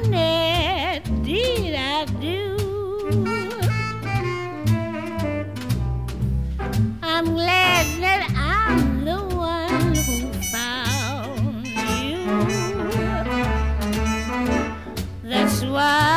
honey, did I do? I'm glad that I'm the one who found you. That's why